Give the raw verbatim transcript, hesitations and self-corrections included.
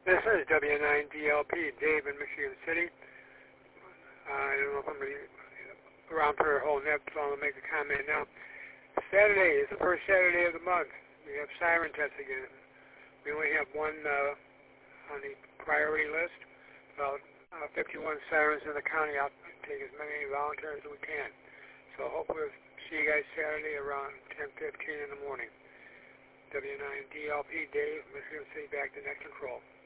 This is W nine D L P, Dave in Michigan City. Uh, I don't know if I'm going to be around for a whole nip, so I'm going to make a comment now. Saturday is the first Saturday of the month. We have siren tests again. We only have one uh, on the priority list, about uh, fifty-one sirens in the county. I'll take as many volunteers as we can. So hopefully we'll see you guys Saturday around ten fifteen in the morning. W nine D L P, Dave, Michigan City, back to next control.